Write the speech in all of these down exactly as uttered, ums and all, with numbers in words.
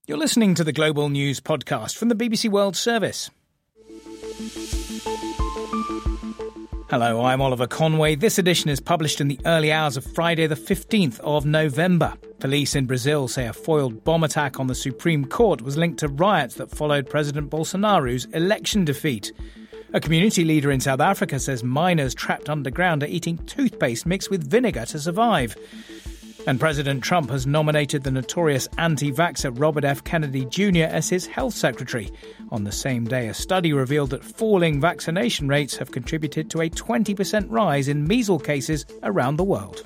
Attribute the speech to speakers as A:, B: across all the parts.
A: You're listening to the Global News podcast from the B B C World Service. Hello, I'm Oliver Conway. This edition is published in the early hours of Friday the fifteenth of November. Police in Brazil say a foiled bomb attack on the Supreme Court was linked to riots that followed President Bolsonaro's election defeat. A community leader in South Africa says miners trapped underground are eating toothpaste mixed with vinegar to survive. And President Trump has nominated the notorious anti-vaxxer Robert F. Kennedy Junior as his health secretary. On the same day, a study revealed that falling vaccination rates have contributed to a twenty percent rise in measles cases around the world.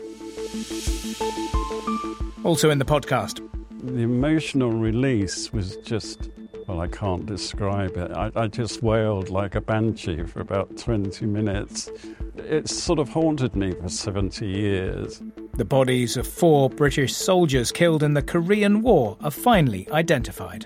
A: Also in the podcast.
B: The emotional release was just, well, I can't describe it. I, I just wailed like a banshee for about twenty minutes. It sort of haunted me for seventy years.
A: The bodies of four British soldiers killed in the Korean War are finally identified.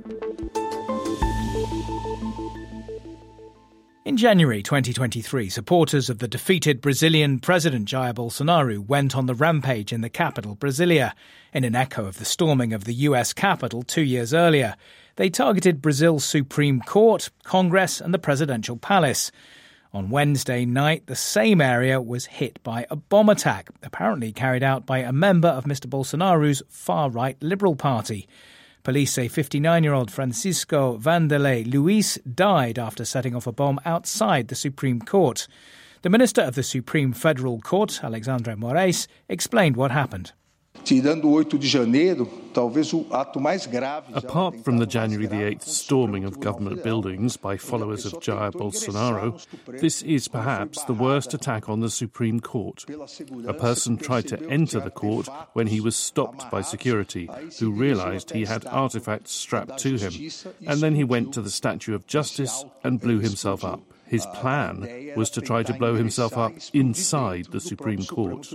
A: In January twenty twenty-three, supporters of the defeated Brazilian President Jair Bolsonaro went on the rampage in the capital, Brasilia, in an echo of the storming of the U S Capitol two years earlier. They targeted Brazil's Supreme Court, Congress and the presidential palace. On Wednesday night, the same area was hit by a bomb attack, apparently carried out by a member of Mister Bolsonaro's far-right Liberal Party. Police say fifty-nine-year-old Francisco Vanderlei Luis died after setting off a bomb outside the Supreme Court. The Minister of the Supreme Federal Court, Alexandre Moraes, explained what happened.
C: Apart
D: from the January the eighth storming of government buildings by followers of Jair Bolsonaro, this is perhaps the worst attack on the Supreme Court. A person tried to enter the court when he was stopped by security, who realised he had artefacts strapped to him, and then he went to the Statue of Justice and blew himself up. His plan was to try to blow himself up inside the Supreme Court.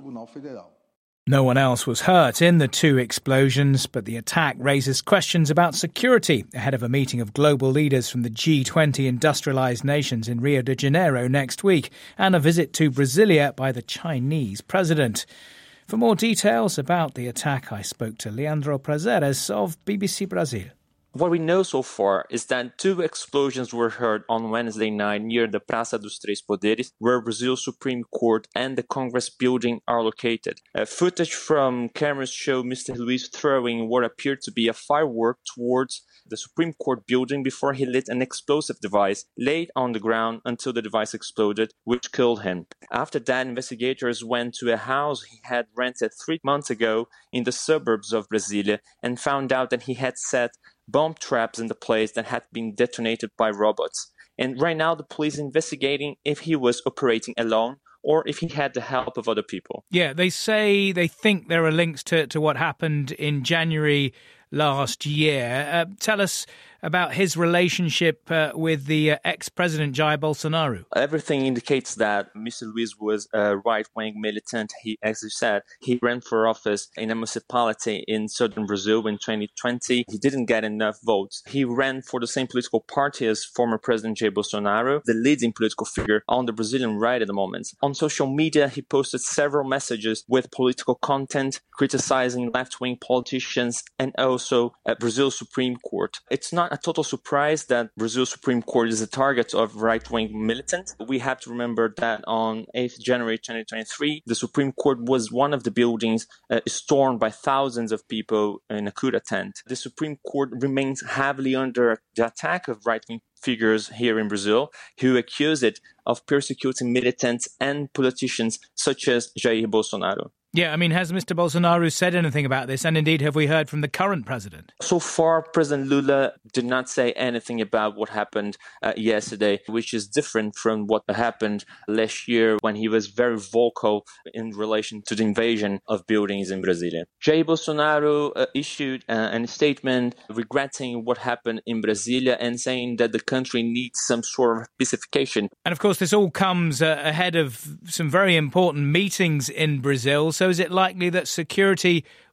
A: No one else was hurt in the two explosions, but the attack raises questions about security ahead of a meeting of global leaders from the G twenty industrialised nations in Rio de Janeiro next week and a visit to Brasilia by the Chinese president. For more details about the attack, I spoke to Leandro Prazeres of B B C Brazil.
E: What we know so far is that two explosions were heard on Wednesday night near the Praça dos Três Poderes, where Brazil's Supreme Court and the Congress building are located. Uh, footage from cameras show Mister Luis throwing what appeared to be a firework towards the Supreme Court building before he lit an explosive device laid on the ground until the device exploded, which killed him. After that, investigators went to a house he had rented three months ago in the suburbs of Brasilia and found out that he had set bomb traps in the place that had been detonated by robots. And right now, the police are investigating if he was operating alone or if he had the help of other people.
A: Yeah, they say they think there are links to, to what happened in January last year. Uh, tell us about his relationship uh, with the uh, ex-president Jair Bolsonaro.
E: Everything indicates that Mister Luis was a right-wing militant. He, as you said, he ran for office in a municipality in southern Brazil in twenty twenty. He didn't get enough votes. He ran for the same political party as former President Jair Bolsonaro, the leading political figure on the Brazilian right at the moment. On social media, he posted several messages with political content, criticizing left-wing politicians and also at Brazil's Supreme Court. It's not a total surprise that Brazil's Supreme Court is a target of right-wing militants. We have to remember that on eighth of January twenty twenty-three, the Supreme Court was one of the buildings uh, stormed by thousands of people in a coup attempt. The Supreme Court remains heavily under the attack of right-wing figures here in Brazil who accuse it of persecuting militants and politicians such as Jair Bolsonaro.
A: Yeah, I mean, has Mister Bolsonaro said anything about this? And indeed, have we heard from the current president?
E: So far, President Lula did not say anything about what happened uh, yesterday, which is different from what happened last year when he was very vocal in relation to the invasion of buildings in Brasilia. Jair Bolsonaro uh, issued uh, a statement regretting what happened in Brasilia and saying that the country needs some sort of pacification.
A: And of course, this all comes uh, ahead of some very important meetings in Brazil. So is it likely that security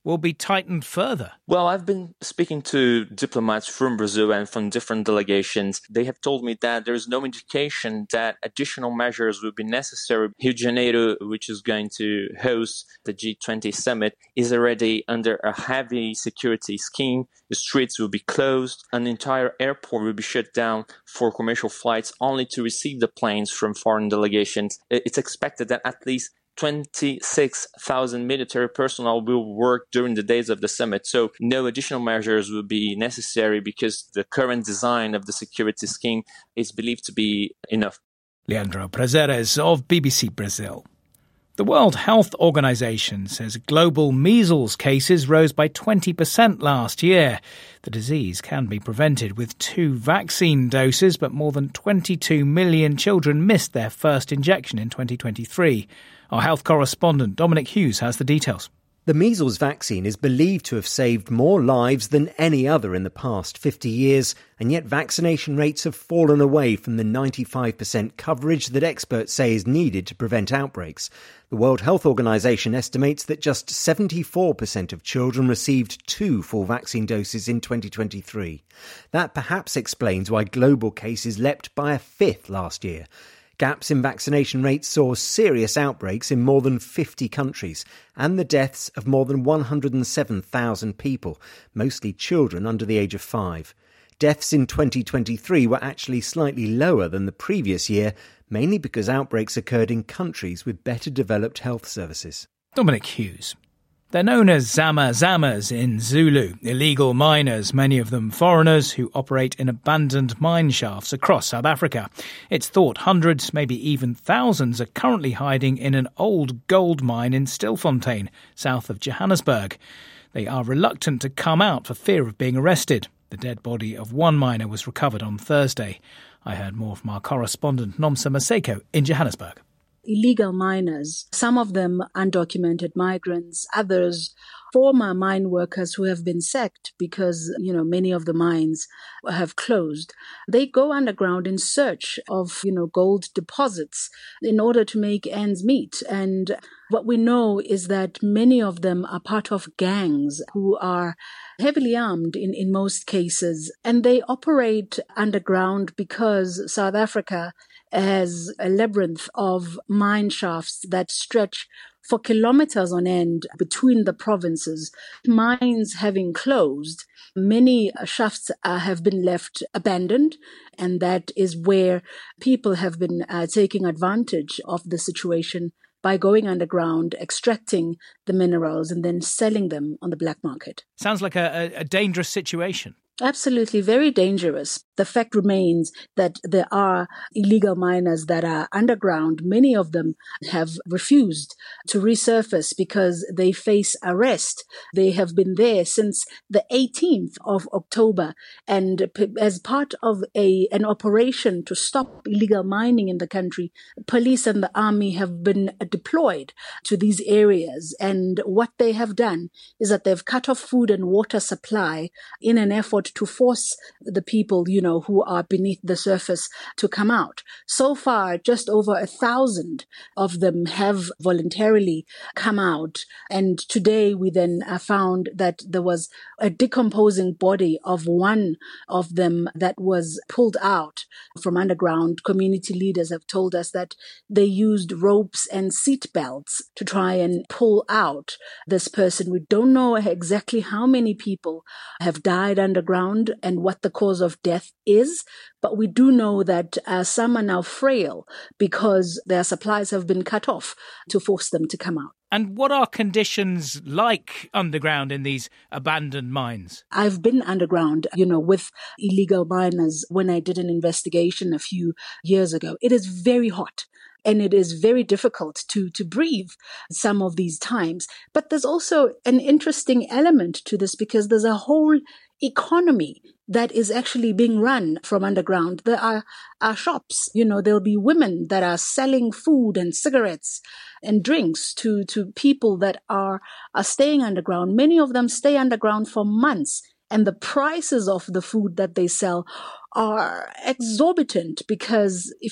A: will be tightened further?
E: Well, I've been speaking to diplomats from Brazil and from different delegations. They have told me that there is no indication that additional measures will be necessary. Rio de Janeiro, which is going to host the G twenty summit, is already under a heavy security scheme. The streets will be closed. An entire airport will be shut down for commercial flights only to receive the planes from foreign delegations. It's expected that at least twenty-six thousand military personnel will work during the days of the summit. So no additional measures will be necessary because the current design of the security scheme is believed to be enough.
A: Leandro Prazeres of B B C Brazil. The World Health Organization says global measles cases rose by twenty percent last year. The disease can be prevented with two vaccine doses, but more than twenty-two million children missed their first injection in twenty twenty-three. Our health correspondent Dominic Hughes has the details.
C: The measles vaccine is believed to have saved more lives than any other in the past fifty years, and yet vaccination rates have fallen away from the ninety-five percent coverage that experts say is needed to prevent outbreaks. The World Health Organization estimates that just seventy-four percent of children received two full vaccine doses in twenty twenty-three. That perhaps explains why global cases leapt by a fifth last year. Gaps in vaccination rates saw serious outbreaks in more than fifty countries and the deaths of more than one hundred seven thousand people, mostly children under the age of five. Deaths in twenty twenty-three were actually slightly lower than the previous year, mainly because outbreaks occurred in countries with better developed health services.
A: Dominic Hughes. They're known as Zama Zamas in Zulu, illegal miners, many of them foreigners who operate in abandoned mine shafts across South Africa. It's thought hundreds, maybe even thousands, are currently hiding in an old gold mine in Stilfontein, south of Johannesburg. They are reluctant to come out for fear of being arrested. The dead body of one miner was recovered on Thursday. I heard more from our correspondent Nomsa Maseko in Johannesburg.
F: Illegal miners, some of them undocumented migrants, others former mine workers who have been sacked because, you know, many of the mines have closed. They go underground in search of, you know, gold deposits in order to make ends meet. And what we know is that many of them are part of gangs who are heavily armed in, in most cases. And they operate underground because South Africa has a labyrinth of mine shafts that stretch for kilometers on end between the provinces. Mines having closed, many shafts uh, have been left abandoned, and that is where people have been uh, taking advantage of the situation by going underground, extracting the minerals and then selling them on the black market.
A: Sounds like a, a dangerous situation.
F: Absolutely, very dangerous. The fact remains that there are illegal miners that are underground. Many of them have refused to resurface because they face arrest. They have been there since the eighteenth of October. And as part of a an operation to stop illegal mining in the country, police and the army have been deployed to these areas. And what they have done is that they've cut off food and water supply in an effort to force the people, you know, who are beneath the surface to come out. So far, just over a thousand of them have voluntarily come out. And today we then found that there was a decomposing body of one of them that was pulled out from underground. Community leaders have told us that they used ropes and seat belts to try and pull out this person. We don't know exactly how many people have died underground and what the cause of death is, but we do know that uh, some are now frail because their supplies have been cut off to force them to come out.
A: And what are conditions like underground in these abandoned mines?
F: I've been underground, you know, with illegal miners when I did an investigation a few years ago. It is very hot. And it is very difficult to, to breathe some of these times. But there's also an interesting element to this because there's a whole economy that is actually being run from underground. There are, are shops, you know, there'll be women that are selling food and cigarettes and drinks to, to people that are, are staying underground. Many of them stay underground for months. And the prices of the food that they sell are exorbitant because if you don't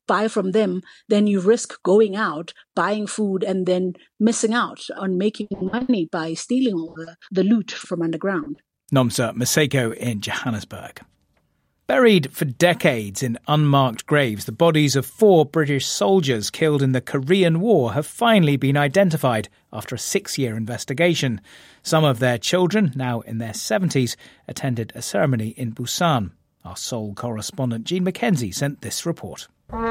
F: buy from them, then you risk going out, buying food, and then missing out on making money by stealing all the, the loot from underground.
A: Nomsa Maseko in Johannesburg. Buried for decades in unmarked graves, the bodies of four British soldiers killed in the Korean War have finally been identified after a six-year investigation. Some of their children, now in their seventies, attended a ceremony in Busan. Our Seoul correspondent Jean Mackenzie sent this report.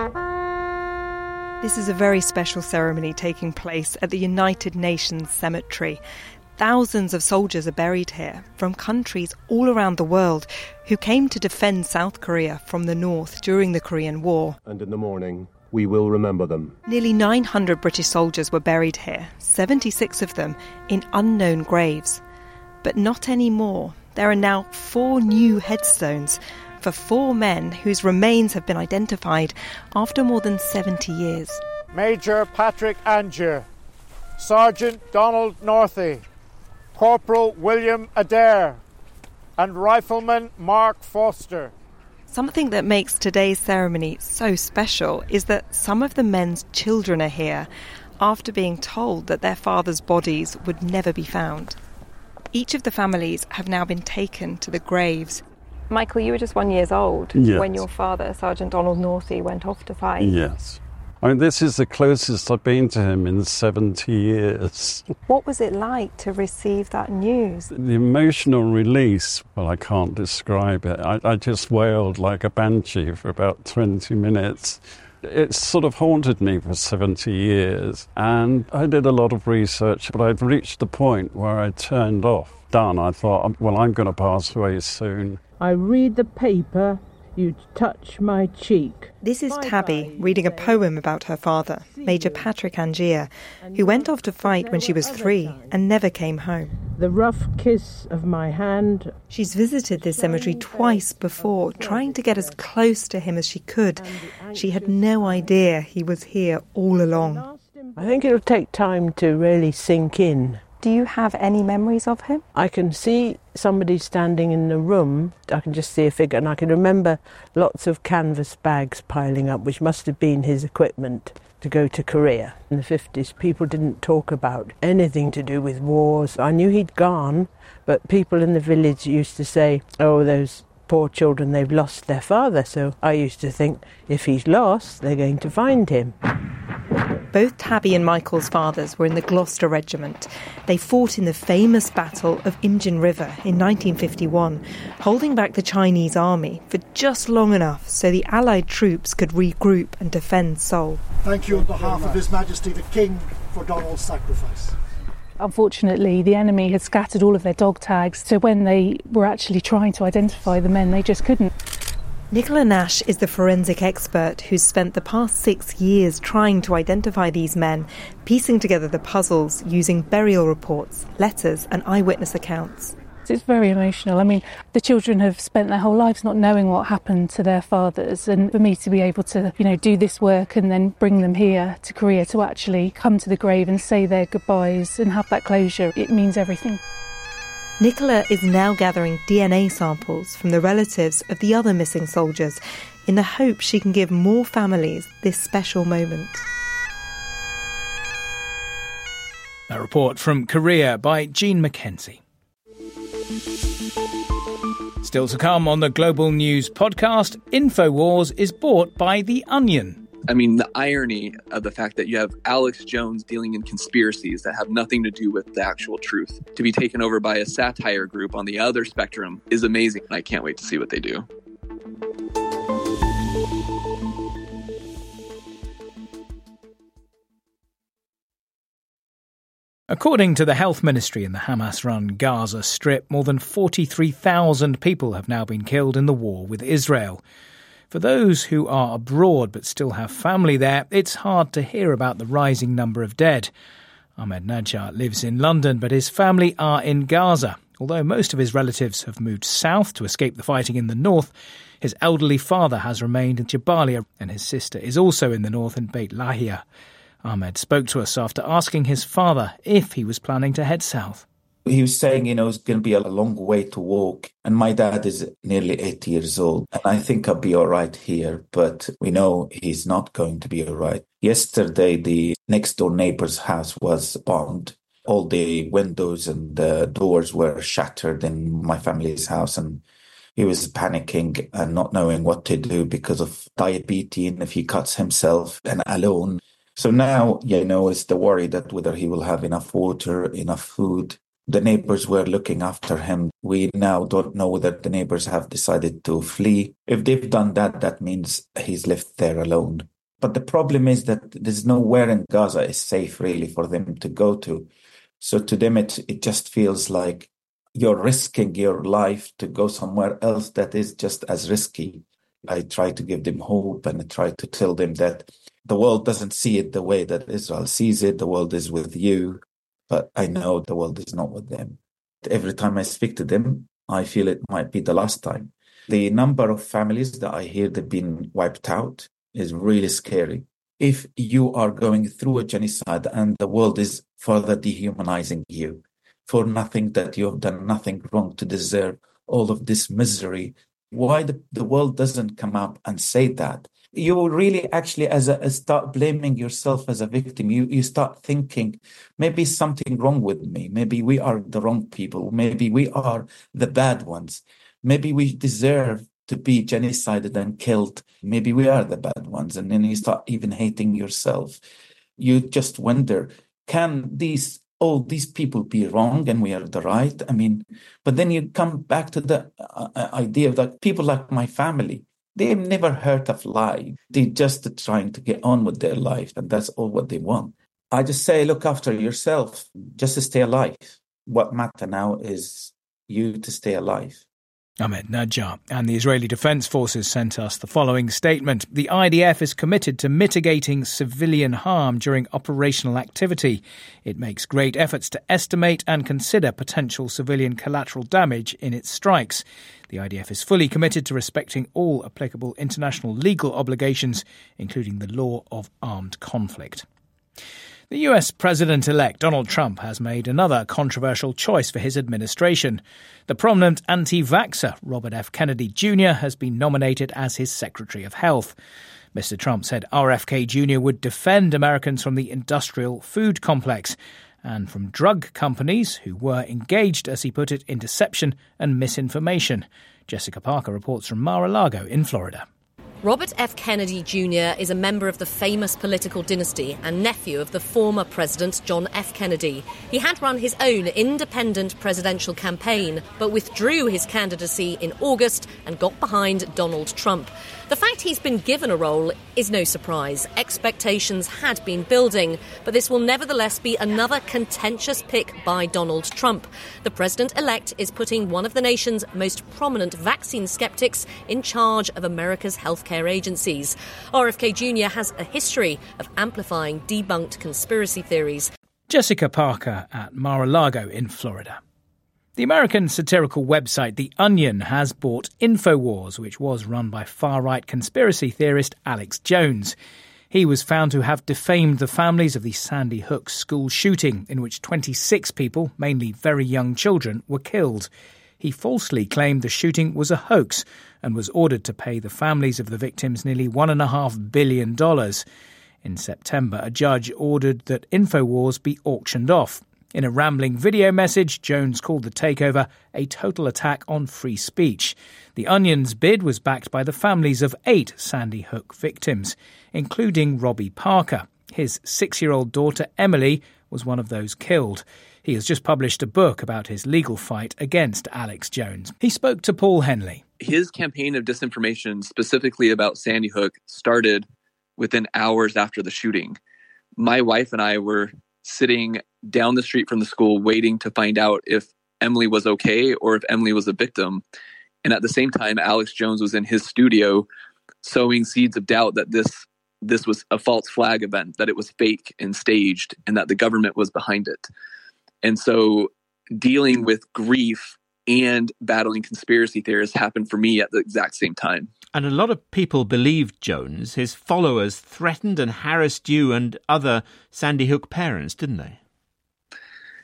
G: This is a very special ceremony taking place at the United Nations Cemetery. Thousands of soldiers are buried here from countries all around the world who came to defend South Korea from the north during the Korean War.
H: And in the morning, we will remember them.
G: Nearly nine hundred British soldiers were buried here, seventy-six of them in unknown graves. But not anymore. There are now four new headstones for four men whose remains have been identified after more than seventy years.
I: Major Patrick Angier, Sergeant Donald Northey, Corporal William Adair, and Rifleman Mark Foster.
G: Something that makes today's ceremony so special is that some of the men's children are here after being told that their fathers' bodies would never be found. Each of the families have now been taken to the graves.
J: Michael, you were just one years old
B: yes.
J: when your father, Sergeant Donald Northey, went off to fight.
B: Yes. I mean, this is the closest I've been to him in seventy years.
J: What was it like to receive that news?
B: The emotional release, well, I can't describe it. I, I just wailed like a banshee for about twenty minutes. It sort of haunted me for seventy years. And I did a lot of research, but I'd reached the point where I turned off. Done. I thought, well, I'm going to pass away soon.
K: I read the paper, you touch my cheek.
G: This is Tabby reading a poem about her father, Major Patrick Angier, who went off to fight when she was three and never came home.
K: The rough kiss of my hand.
G: She's visited this cemetery twice before, trying to get as close to him as she could. She had no idea he was here all along.
K: I think it'll take time to really sink in.
J: Do you have any memories of him?
K: I can see somebody standing in the room. I can just see a figure, and I can remember lots of canvas bags piling up, which must have been his equipment to go to Korea. In the fifties, people didn't talk about anything to do with wars. I knew he'd gone, but people in the village used to say, oh, those poor children, they've lost their father. So I used to think, if he's lost, they're going to find him.
G: Both Tabby and Michael's fathers were in the Gloucester Regiment. They fought in the famous Battle of Imjin River in nineteen fifty-one, holding back the Chinese army for just long enough so the Allied troops could regroup and defend Seoul.
L: Thank you on behalf of His Majesty the King for Donald's sacrifice.
M: Unfortunately, the enemy had scattered all of their dog tags, so when they were actually trying to identify the men, they just couldn't.
G: Nicola Nash is the forensic expert who's spent the past six years trying to identify these men, piecing together the puzzles using burial reports, letters and eyewitness accounts.
M: It's very emotional. I mean, the children have spent their whole lives not knowing what happened to their fathers, and for me to be able to, you know, do this work and then bring them here to Korea to actually come to the grave and say their goodbyes and have that closure, it means everything.
G: Nicola is now gathering D N A samples from the relatives of the other missing soldiers in the hope she can give more families this special moment.
A: A report from Korea by Jean Mackenzie. Still to come on the Global News podcast, InfoWars is bought by The Onion.
N: I mean, the irony of the fact that you have Alex Jones dealing in conspiracies that have nothing to do with the actual truth to be taken over by a satire group on the other spectrum is amazing. I can't wait to see what they do.
A: According to the health ministry in the Hamas-run Gaza Strip, more than forty-three thousand people have now been killed in the war with Israel. For those who are abroad but still have family there, it's hard to hear about the rising number of dead. Ahmed Najjar lives in London, but his family are in Gaza. Although most of his relatives have moved south to escape the fighting in the north, his elderly father has remained in Jabalia, and his sister is also in the north in Beit Lahia. Ahmed spoke to us after asking his father if he was planning to head south.
O: He was saying, you know, it's going to be a long way to walk. And my dad is nearly eighty years old. And I think I'll be all right here. But we know he's not going to be all right. Yesterday, the next door neighbor's house was bombed. All the windows and the doors were shattered in my family's house. And he was panicking and not knowing what to do because of diabetes and if he cuts himself and alone. So now, you know, it's the worry that whether he will have enough water, enough food. The neighbors were looking after him. We now don't know whether the neighbors have decided to flee. If they've done that, that means he's left there alone. But the problem is that there's nowhere in Gaza is safe really for them to go to. So to them, it, it just feels like you're risking your life to go somewhere else that is just as risky. I try to give them hope and I try to tell them that the world doesn't see it the way that Israel sees it. The world is with you, but I know the world is not with them. Every time I speak to them, I feel it might be the last time. The number of families that I hear they've been wiped out is really scary. If you are going through a genocide and the world is further dehumanizing you, for nothing that you have done nothing wrong to deserve all of this misery. Why the, the world doesn't come up and say that? You will really actually as a, as start blaming yourself as a victim. You you start thinking, maybe something wrong with me. Maybe we are the wrong people. Maybe we are the bad ones. Maybe we deserve to be genocided and killed. Maybe we are the bad ones. And then you start even hating yourself. You just wonder, can these all these people be wrong and we are the right? I mean, but then you come back to the uh, idea that people like my family, they've never heard of lie. They're just trying to get on with their life, and that's all what they want. I just say, look after yourself, just to stay alive. What matters now is you to stay alive.
A: Ahmed Najjar. And the Israeli Defense Forces sent us the following statement. The I D F is committed to mitigating civilian harm during operational activity. It makes great efforts to estimate and consider potential civilian collateral damage in its strikes. The I D F is fully committed to respecting all applicable international legal obligations, including the law of armed conflict. The U S President-elect Donald Trump has made another controversial choice for his administration. The prominent anti-vaxxer Robert F. Kennedy Junior has been nominated as his Secretary of Health. Mister Trump said R F K Junior would defend Americans from the industrial food complex and from drug companies who were engaged, as he put it, in deception and misinformation. Jessica Parker reports from Mar-a-Lago in Florida.
P: Robert F. Kennedy Junior is a member of the famous political dynasty and nephew of the former President John F. Kennedy. He had run his own independent presidential campaign, but withdrew his candidacy in August and got behind Donald Trump. The fact he's been given a role is no surprise. Expectations had been building, but this will nevertheless be another contentious pick by Donald Trump. The president-elect is putting one of the nation's most prominent vaccine skeptics in charge of America's healthcare agencies. R F K Junior has a history of amplifying debunked conspiracy theories.
A: Jessica Parker at Mar-a-Lago in Florida. The American satirical website The Onion has bought InfoWars, which was run by far-right conspiracy theorist Alex Jones. He was found to have defamed the families of the Sandy Hook school shooting, in which twenty-six people, mainly very young children, were killed. He falsely claimed the shooting was a hoax and was ordered to pay the families of the victims nearly one point five billion dollars. In September, a judge ordered that InfoWars be auctioned off. In a rambling video message, Jones called the takeover a total attack on free speech. The Onion's bid was backed by the families of eight Sandy Hook victims, including Robbie Parker. His six-year-old daughter, Emily, was one of those killed. He has just published a book about his legal fight against Alex Jones. He spoke to Paul Henley.
N: His campaign of disinformation, specifically about Sandy Hook, started within hours after the shooting. My wife and I were sitting down the street from the school waiting to find out if Emily was okay or if Emily was a victim. And at the same time, Alex Jones was in his studio sowing seeds of doubt that this this was a false flag event, that it was fake and staged, and that the government was behind it. And so dealing with grief and battling conspiracy theories happened for me at the exact same time.
Q: And a lot of people believed Jones. His followers threatened and harassed you and other Sandy Hook parents, didn't they?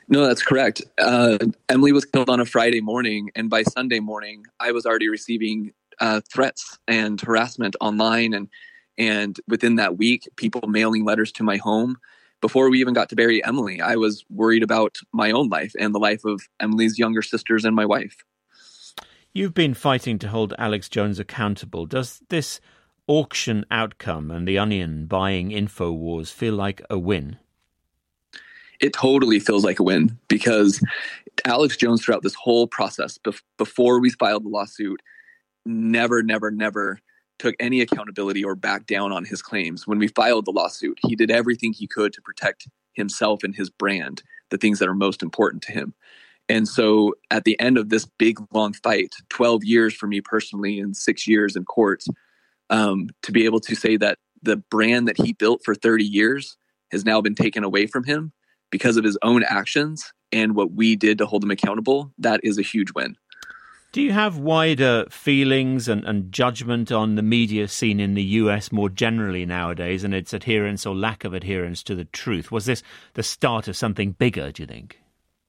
N: No, that's correct. Uh, Emily was killed on a Friday morning, and by Sunday morning, I was already receiving uh, threats and harassment online, and and within that week, people mailing letters to my home. Before we even got to bury Emily, I was worried about my own life and the life of Emily's younger sisters and my wife.
Q: You've been fighting to hold Alex Jones accountable. Does this auction outcome and the Onion buying InfoWars feel like a win?
N: It totally feels like a win, because Alex Jones, throughout this whole process, bef- before we filed the lawsuit, never, never, never took any accountability or backed down on his claims. When we filed the lawsuit, he did everything he could to protect himself and his brand, the things that are most important to him. And so at the end of this big, long fight, twelve years for me personally and six years in court, um, to be able to say that the brand that he built for thirty years has now been taken away from him because of his own actions and what we did to hold him accountable, that is a huge win.
Q: Do you have wider feelings and, and judgment on the media scene in the U S more generally nowadays and its adherence or lack of adherence to the truth? Was this the start of something bigger, do you think?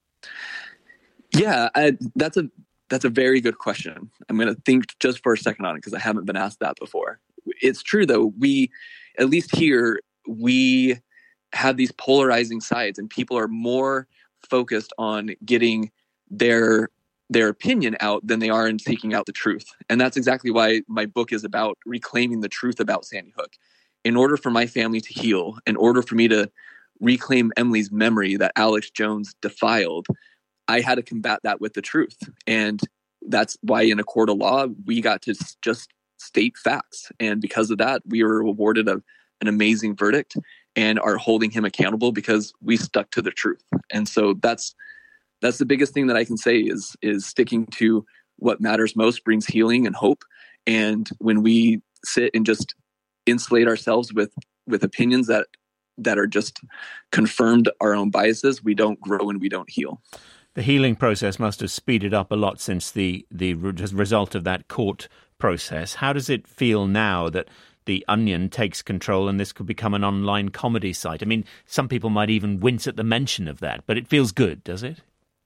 N: Yeah, I, that's a that's a very good question. I'm going to think just for a second on it because I haven't been asked that before. It's true, though. We, at least here, we have these polarizing sides, and people are more focused on getting their their opinion out than they are in seeking out the truth. And that's exactly why my book is about reclaiming the truth about Sandy Hook. In order for my family to heal, in order for me to reclaim Emily's memory that Alex Jones defiled, I had to combat that with the truth. And that's why in a court of law, we got to just state facts. And because of that, we were awarded a, an amazing verdict and are holding him accountable because we stuck to the truth. And so that's That's the biggest thing that I can say is is sticking to what matters most brings healing and hope. And when we sit and just insulate ourselves with with opinions that that are just confirmed our own biases, we don't grow and we don't heal.
Q: The healing process must have speeded up a lot since the, the result of that court process. How does it feel now that the Onion takes control and this could become an online comedy site? I mean, some people might even wince at the mention of that, but it feels good, does it?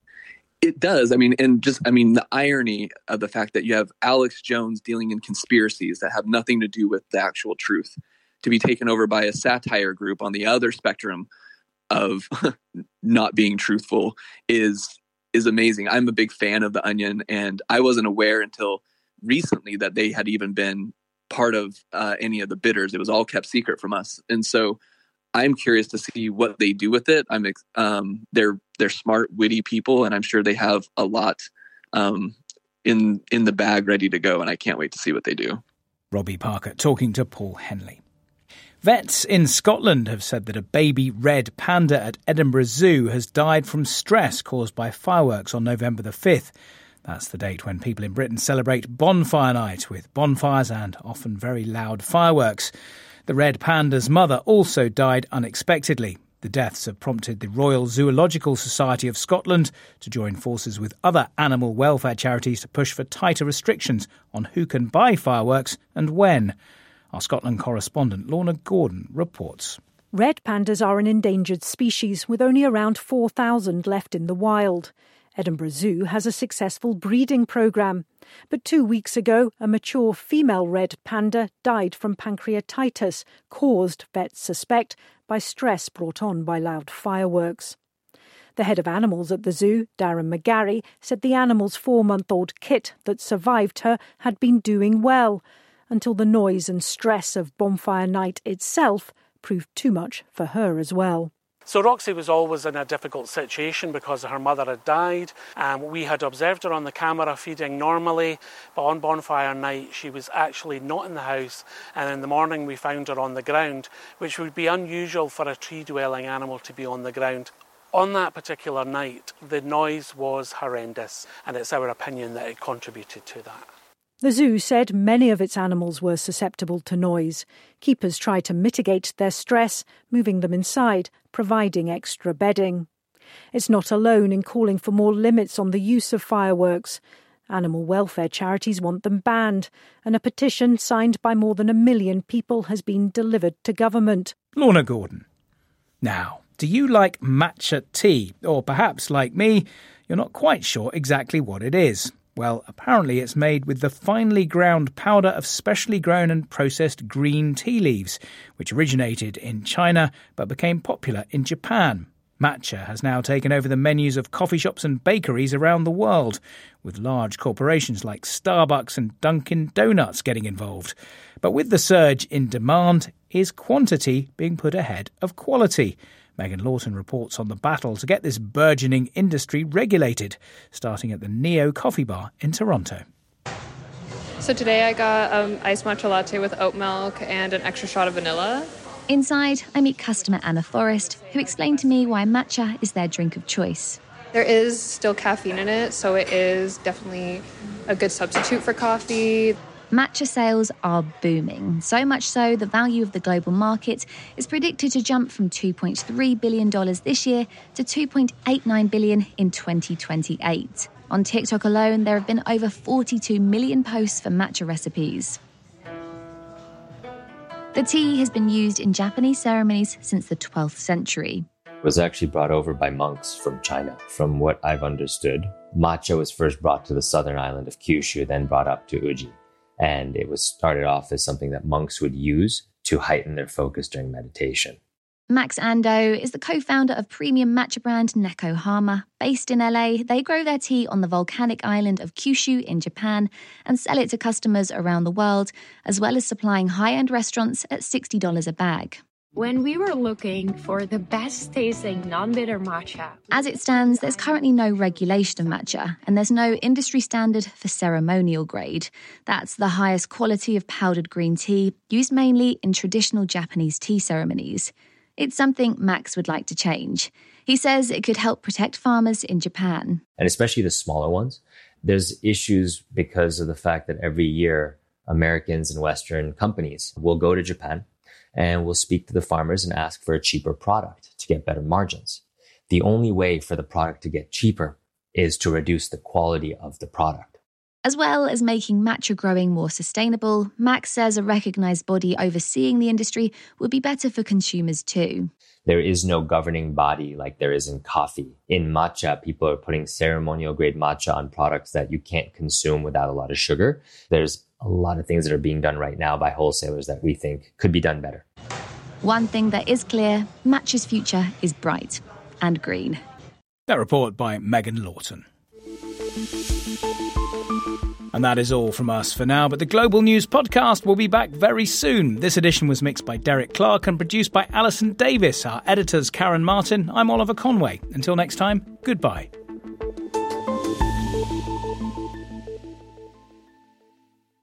N: It does. I mean, and just, I mean, the irony of the fact that you have Alex Jones dealing in conspiracies that have nothing to do with the actual truth to be taken over by a satire group on the other spectrum of not being truthful is is amazing. I'm a big fan of the Onion, and I wasn't aware until recently that they had even been part of uh, any of the bidders. It was all kept secret from us. And so I'm curious to see what they do with it. I'm um, they're they're smart, witty people, and I'm sure they have a lot um, in in the bag ready to go, and I can't wait to see what they do.
A: Robbie Parker talking to Paul Henley. Vets in Scotland have said that a baby red panda at Edinburgh Zoo has died from stress caused by fireworks on November the fifth. That's the date when people in Britain celebrate Bonfire Night with bonfires and often very loud fireworks. The red panda's mother also died unexpectedly. The deaths have prompted the Royal Zoological Society of Scotland to join forces with other animal welfare charities to push for tighter restrictions on who can buy fireworks and when. Our Scotland correspondent Lorna Gordon reports.
R: Red pandas are an endangered species with only around four thousand left in the wild. Edinburgh Zoo has a successful breeding programme. But two weeks ago, a mature female red panda died from pancreatitis, caused, vets suspect, by stress brought on by loud fireworks. The head of animals at the zoo, Darren McGarry, said the animal's four-month-old kit that survived her had been doing well, until the noise and stress of Bonfire Night itself proved too much for her as well.
S: So Roxy was always in a difficult situation because her mother had died. Um, we had observed her on the camera feeding normally, but on Bonfire Night she was actually not in the house, and in the morning we found her on the ground, which would be unusual for a tree-dwelling animal to be on the ground. On that particular night, the noise was horrendous, and it's our opinion that it contributed to that.
R: The zoo said many of its animals were susceptible to noise. Keepers try to mitigate their stress, moving them inside, providing extra bedding. It's not alone in calling for more limits on the use of fireworks. Animal welfare charities want them banned, and a petition signed by more than a million people has been delivered to government.
A: Lorna Gordon. Now, Do you like matcha tea? Or perhaps, like me, you're not quite sure exactly what it is. Well, apparently it's made with the finely ground powder of specially grown and processed green tea leaves, which originated in China but became popular in Japan. Matcha has now taken over the menus of coffee shops and bakeries around the world, with large corporations like Starbucks and Dunkin' Donuts getting involved. But with the surge in demand, is quantity being put ahead of quality? Megan Lawton reports on the battle to get this burgeoning industry regulated, starting at the Neo Coffee Bar in Toronto.
T: So today I got um, iced matcha latte with oat milk and an extra shot of vanilla.
U: Inside, I meet customer Anna Forrest, who explained to me why matcha is their drink of choice.
T: There is still caffeine in it, so it is definitely a good substitute for coffee.
U: Matcha sales are booming, so much so the value of the global market is predicted to jump from two point three billion dollars this year to two point eight nine billion dollars in twenty twenty-eight. On TikTok alone, there have been over forty-two million posts for matcha recipes. The tea has been used in Japanese ceremonies since the twelfth century.
V: It was actually brought over by monks from China. From what I've understood, matcha was first brought to the southern island of Kyushu, then brought up to Uji. And it was started off as something that monks would use to heighten their focus during meditation.
U: Max Ando is the co-founder of premium matcha brand Neko Hama. Based in L A, they grow their tea on the volcanic island of Kyushu in Japan and sell it to customers around the world, as well as supplying high-end restaurants at sixty dollars a bag.
W: When we were looking for the best tasting non-bitter matcha.
U: As it stands, there's currently no regulation of matcha, and there's no industry standard for ceremonial grade. That's the highest quality of powdered green tea, used mainly in traditional Japanese tea ceremonies. It's something Max would like to change. He says it could help protect farmers in Japan.
V: And especially the smaller ones. There's issues because of the fact that every year Americans and Western companies will go to Japan and we'll speak to the farmers and ask for a cheaper product to get better margins. The only way for the product to get cheaper is to reduce the quality of the product.
U: As well as making matcha growing more sustainable, Max says a recognised body overseeing the industry would be better for consumers too.
V: There is no governing body like there is in coffee. In matcha, people are putting ceremonial grade matcha on products that you can't consume without a lot of sugar. There's a lot of things that are being done right now by wholesalers that we think could be done better.
U: One thing that is clear, matcha's future is bright and green.
A: That report by Megan Lawton. And that is all from us for now, but the Global News Podcast will be back very soon. This edition was mixed by Derek Clark and produced by Alison Davis. Our editors, Karen Martin. I'm Oliver Conway. Until next time, goodbye.